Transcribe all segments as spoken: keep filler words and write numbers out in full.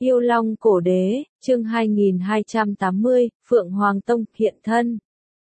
Yêu Long Cổ Đế, chương hai nghìn hai trăm tám mươi, Phượng Hoàng Tông hiện thân.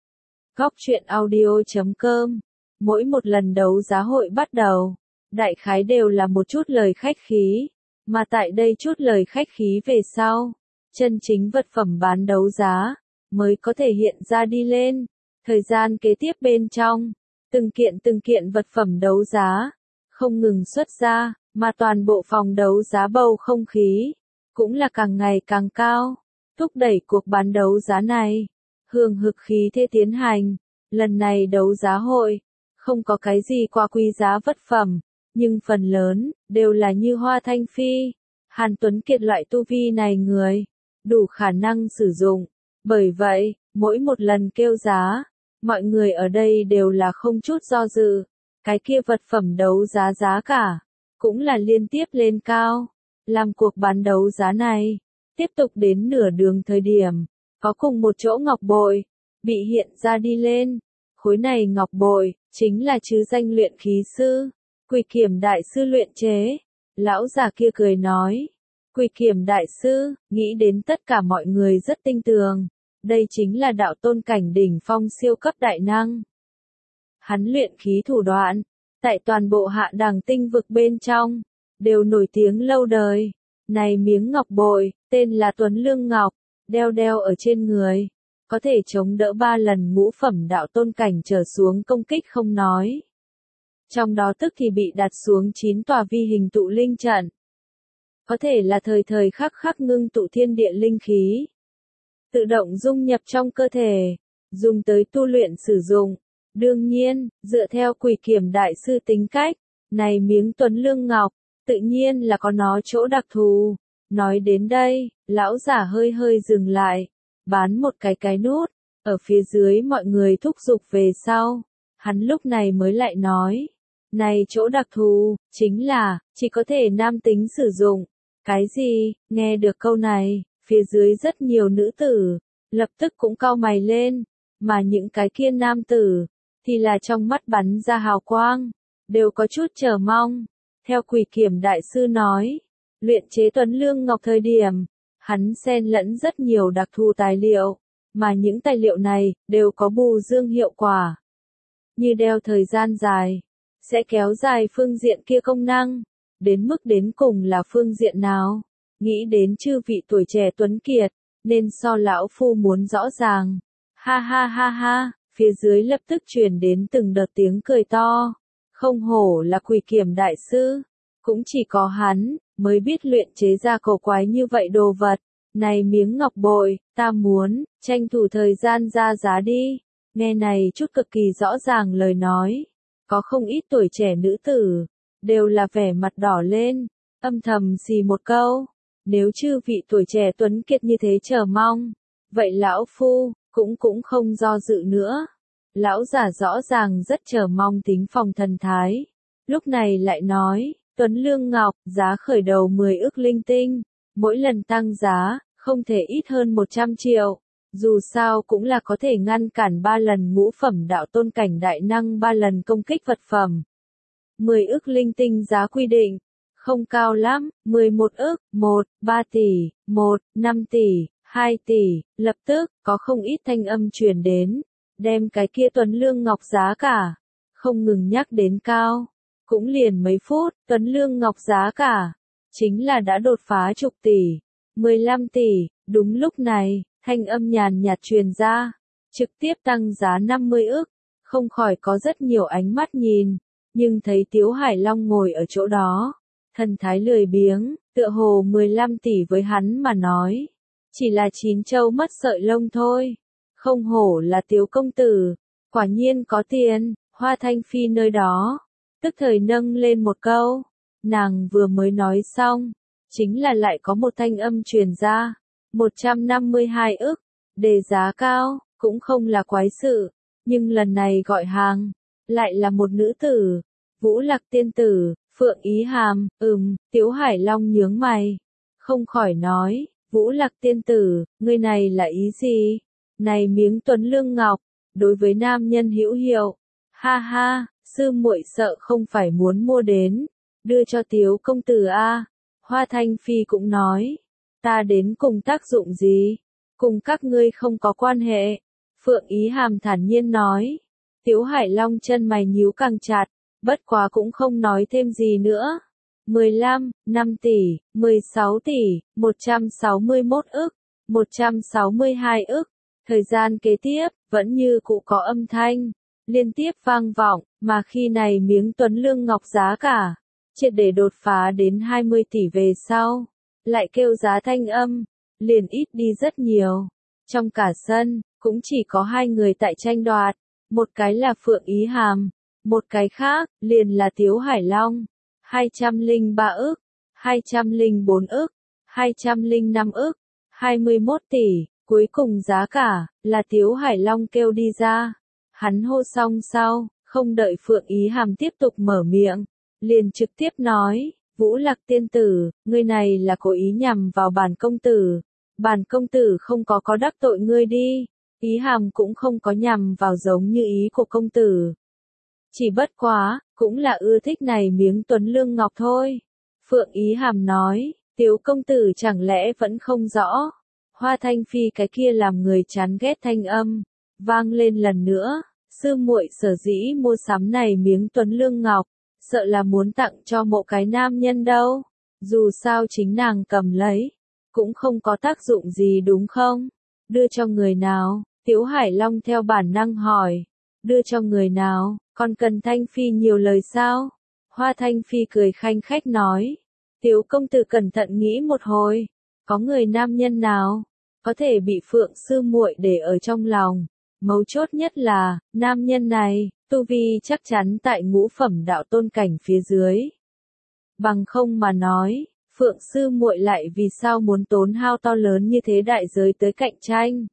Góc truyện audio chấm com. Mỗi một lần đấu giá hội bắt đầu, đại khái đều là một chút lời khách khí, mà tại đây chút lời khách khí về sau, chân chính vật phẩm bán đấu giá mới có thể hiện ra đi lên. Thời gian kế tiếp bên trong, từng kiện từng kiện vật phẩm đấu giá không ngừng xuất ra, mà toàn bộ phòng đấu giá bầu không khí cũng là càng ngày càng cao, thúc đẩy cuộc bán đấu giá này hừng hực khí thế tiến hành. Lần này đấu giá hội không có cái gì quá quý giá vật phẩm, nhưng phần lớn đều là như Hoa Thanh Phi, Hàn Tuấn Kiệt loại tu vi này người đủ khả năng sử dụng. Bởi vậy, mỗi một lần kêu giá, mọi người ở đây đều là không chút do dự, cái kia vật phẩm đấu giá giá cả cũng là liên tiếp lên cao. Làm cuộc bán đấu giá này tiếp tục đến nửa đường thời điểm, có cùng một chỗ ngọc bội bị hiện ra đi lên. Khối này ngọc bội chính là chứ danh luyện khí sư, Quỳ Kiểm đại sư luyện chế. Lão già kia cười nói, Quỳ Kiểm đại sư, nghĩ đến tất cả mọi người rất tinh tường, đây chính là đạo tôn cảnh đỉnh phong siêu cấp đại năng. Hắn luyện khí thủ đoạn, tại toàn bộ hạ đẳng tinh vực bên trong đều nổi tiếng lâu đời. Này miếng ngọc bội, tên là Tuấn Lương Ngọc, đeo đeo ở trên người, có thể chống đỡ ba lần ngũ phẩm đạo tôn cảnh trở xuống công kích không nói. Trong đó tức thì bị đặt xuống chín tòa vi hình tụ linh trận. Có thể là thời thời khắc khắc ngưng tụ thiên địa linh khí, tự động dung nhập trong cơ thể, dùng tới tu luyện sử dụng. Đương nhiên, dựa theo Quỳ Kiểm đại sư tính cách, này miếng Tuấn Lương Ngọc tự nhiên là có nó chỗ đặc thù. Nói đến đây, lão giả hơi hơi dừng lại, bán một cái cái nút, ở phía dưới mọi người thúc giục về sau. Hắn lúc này mới lại nói, này chỗ đặc thù, chính là, chỉ có thể nam tính sử dụng. Cái gì? Nghe được câu này, phía dưới rất nhiều nữ tử, lập tức cũng cau mày lên, mà những cái kia nam tử, thì là trong mắt bắn ra hào quang, đều có chút chờ mong. Theo Quỳ Kiểm đại sư nói, luyện chế Tuấn Lương Ngọc thời điểm, hắn xen lẫn rất nhiều đặc thù tài liệu, mà những tài liệu này đều có bù dương hiệu quả. Như đeo thời gian dài, sẽ kéo dài phương diện kia công năng, đến mức đến cùng là phương diện nào. Nghĩ đến chư vị tuổi trẻ tuấn kiệt, nên so lão phu muốn rõ ràng. Ha ha ha ha, phía dưới lập tức truyền đến từng đợt tiếng cười to. Không hổ là Quỳ Kiểm đại sư, cũng chỉ có hắn mới biết luyện chế ra cổ quái như vậy đồ vật. Này miếng ngọc bội, ta muốn, tranh thủ thời gian ra giá đi. Nghe này chút cực kỳ rõ ràng lời nói, có không ít tuổi trẻ nữ tử, đều là vẻ mặt đỏ lên, âm thầm xì một câu. Nếu chư vị tuổi trẻ tuấn kiệt như thế chờ mong, vậy lão phu, cũng cũng không do dự nữa. Lão giả rõ ràng rất chờ mong tính phòng thần thái. Lúc này lại nói, Tuấn Lương Ngọc, giá khởi đầu mười ức linh tinh, mỗi lần tăng giá, không thể ít hơn một trăm triệu. Dù sao cũng là có thể ngăn cản ba lần ngũ phẩm đạo tôn cảnh đại năng ba lần công kích vật phẩm. mười ức linh tinh giá quy định, không cao lắm, mười một ức, một, ba tỷ, một, năm tỷ, hai tỷ, lập tức, có không ít thanh âm truyền đến, đem cái kia Tuấn Lương Ngọc giá cả, không ngừng nhắc đến cao. Cũng liền mấy phút, Tuấn Lương Ngọc giá cả, chính là đã đột phá chục tỷ, mười lăm tỷ. Đúng lúc này, thanh âm nhàn nhạt truyền ra, trực tiếp tăng giá năm mươi ức, không khỏi có rất nhiều ánh mắt nhìn, nhưng thấy Tiếu Hải Long ngồi ở chỗ đó, thần thái lười biếng, tựa hồ mười lăm tỷ với hắn mà nói, chỉ là chín châu mất sợi lông thôi. Không hổ là Tiếu công tử, quả nhiên có tiền. Hoa Thanh Phi nơi đó tức thời nâng lên một câu, nàng vừa mới nói xong, chính là lại có một thanh âm truyền ra, một trăm năm mươi hai ức, đề giá cao, cũng không là quái sự, nhưng lần này gọi hàng, lại là một nữ tử, Vũ Lạc tiên tử, Phượng Ý Hàm. Ừm, Tiếu Hải Long nhướng mày, không khỏi nói, Vũ Lạc tiên tử, ngươi này là ý gì? Này miếng Tuấn Lương Ngọc, đối với nam nhân hữu hiệu. Ha ha, sư muội sợ không phải muốn mua đến, đưa cho Tiếu công tử a. Hoa Thanh Phi cũng nói, Ta đến cùng tác dụng gì? Cùng các ngươi không có quan hệ. Phượng Ý Hàm thản nhiên nói. Tiếu Hải Long chân mày nhíu càng chặt, bất quá cũng không nói thêm gì nữa. mười lăm, năm tỷ, mười sáu tỷ, một trăm sáu mươi mốt ức, một trăm sáu mươi hai ức. Thời gian kế tiếp, vẫn như cũ có âm thanh, liên tiếp vang vọng, mà khi này miếng Tuấn Lương Ngọc giá cả, triệt để đột phá đến hai mươi tỷ về sau, lại kêu giá thanh âm, liền ít đi rất nhiều. Trong cả sân, cũng chỉ có hai người tại tranh đoạt, một cái là Phượng Ý Hàm, một cái khác, liền là Tiếu Hải Long. hai trăm lẻ ba ức, hai trăm lẻ bốn ức, hai trăm lẻ năm ức, hai mươi mốt tỷ, cuối cùng giá cả, là Tiếu Hải Long kêu đi ra. Hắn hô xong sau, không đợi Phượng Ý Hàm tiếp tục mở miệng, liền trực tiếp nói, Vũ Lạc tiên tử, ngươi này là cố ý nhằm vào bản công tử. Bản công tử không có có đắc tội ngươi đi, Ý Hàm cũng không có nhằm vào giống như ý của công tử. Chỉ bất quá, cũng là ưa thích này miếng Tuấn Lương Ngọc thôi. Phượng Ý Hàm nói, Tiếu công tử chẳng lẽ vẫn không rõ. Hoa Thanh Phi cái kia làm người chán ghét thanh âm, vang lên lần nữa, sư muội sở dĩ mua sắm này miếng Tuấn Lương Ngọc, sợ là muốn tặng cho một cái nam nhân đâu. Dù sao chính nàng cầm lấy, cũng không có tác dụng gì đúng không? Đưa cho người nào? Tiếu Hải Long theo bản năng hỏi. Đưa cho người nào? Còn cần Thanh Phi nhiều lời sao? Hoa Thanh Phi cười khanh khách nói. Tiếu công tử cẩn thận nghĩ một hồi. Có người nam nhân nào có thể bị Phượng sư muội để ở trong lòng? Mấu chốt nhất là, nam nhân này, tu vi chắc chắn tại ngũ phẩm đạo tôn cảnh phía dưới. Bằng không mà nói, Phượng sư muội lại vì sao muốn tốn hao to lớn như thế đại giới tới cạnh tranh?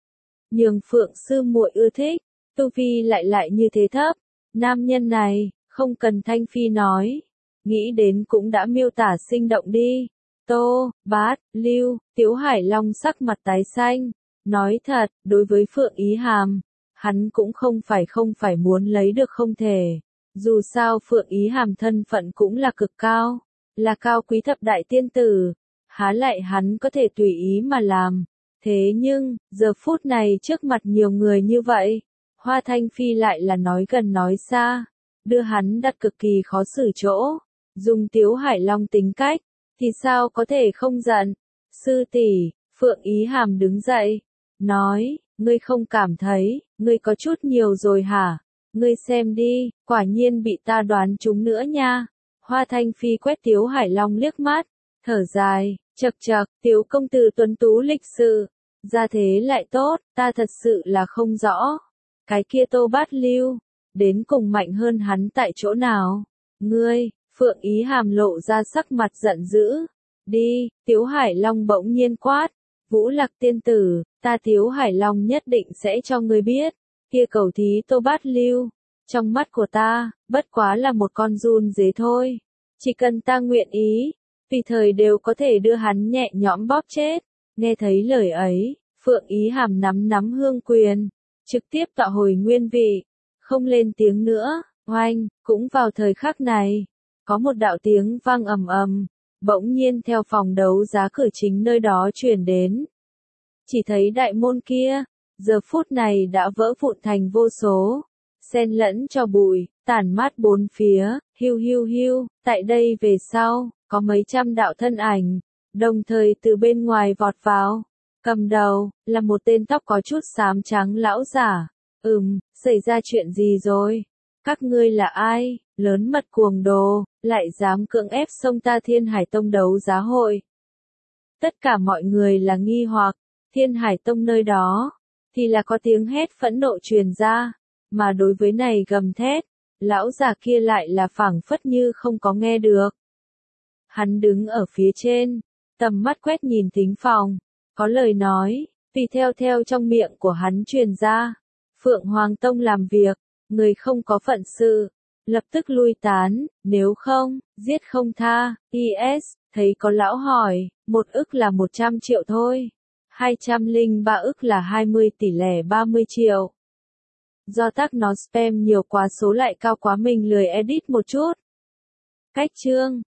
Nhưng Phượng sư muội ưa thích, tu vi lại lại như thế thấp. Nam nhân này, không cần Thanh Phi nói, nghĩ đến cũng đã miêu tả sinh động đi. Tô, Bát, Lưu, Tiếu Hải Long sắc mặt tái xanh, nói thật, đối với Phượng Ý Hàm, hắn cũng không phải không phải muốn lấy được không thể. Dù sao Phượng Ý Hàm thân phận cũng là cực cao, là cao quý thập đại tiên tử, há lại hắn có thể tùy ý mà làm. Thế nhưng, giờ phút này trước mặt nhiều người như vậy, Hoa Thanh Phi lại là nói gần nói xa, đưa hắn đặt cực kỳ khó xử chỗ. Dùng Tiếu Hải Long tính cách, thì sao có thể không giận? Sư tỷ, Phượng Ý Hàm đứng dậy, nói, ngươi không cảm thấy, ngươi có chút nhiều rồi hả? Ngươi xem đi, quả nhiên bị ta đoán trúng nữa nha. Hoa Thanh Phi quét Tiếu Hải Long liếc mắt, thở dài, chậc chậc, Tiếu công tử tuấn tú lịch sự, ra thế lại tốt, ta thật sự là không rõ. Cái kia Tô Bát Lưu, đến cùng mạnh hơn hắn tại chỗ nào? Ngươi, Phượng Ý Hàm lộ ra sắc mặt giận dữ. Đi, Tiếu Hải Long bỗng nhiên quát. Vũ Lạc tiên tử, ta Tiếu Hải Long nhất định sẽ cho ngươi biết. Kia cầu thí Tô Bát Lưu, trong mắt của ta, bất quá là một con giun dế thôi. Chỉ cần ta nguyện ý, tùy thời đều có thể đưa hắn nhẹ nhõm bóp chết. Nghe thấy lời ấy, Phượng Ý Hàm nắm nắm hương quyền, trực tiếp tọa hồi nguyên vị, không lên tiếng nữa. Oanh, cũng vào thời khắc này, có một đạo tiếng vang ầm ầm, bỗng nhiên theo phòng đấu giá cửa chính nơi đó truyền đến. Chỉ thấy đại môn kia, giờ phút này đã vỡ vụn thành vô số, xen lẫn cho bụi, tản mát bốn phía, hiu hiu hiu, tại đây về sau, có mấy trăm đạo thân ảnh, đồng thời từ bên ngoài vọt vào. Cầm đầu, là một tên tóc có chút xám trắng lão giả. Ừm, xảy ra chuyện gì rồi? Các ngươi là ai? Lớn mật cuồng đồ, lại dám cưỡng ép xông ta Thiên Hải Tông đấu giá hội. Tất cả mọi người là nghi hoặc, Thiên Hải Tông nơi đó, thì là có tiếng hét phẫn nộ truyền ra, mà đối với này gầm thét, lão già kia lại là phảng phất như không có nghe được. Hắn đứng ở phía trên, tầm mắt quét nhìn thính phòng, có lời nói, tùy theo theo trong miệng của hắn truyền ra. Phượng Hoàng Tông làm việc, người không có phận sự, lập tức lui tán, nếu không, giết không tha. i ét, thấy có lão hỏi, một ức là một trăm triệu thôi, hai trăm lẻ ba ức là hai mươi tỷ lẻ ba mươi triệu. Do tác nó spam nhiều quá số lại cao quá mình lười edit một chút. Cách chương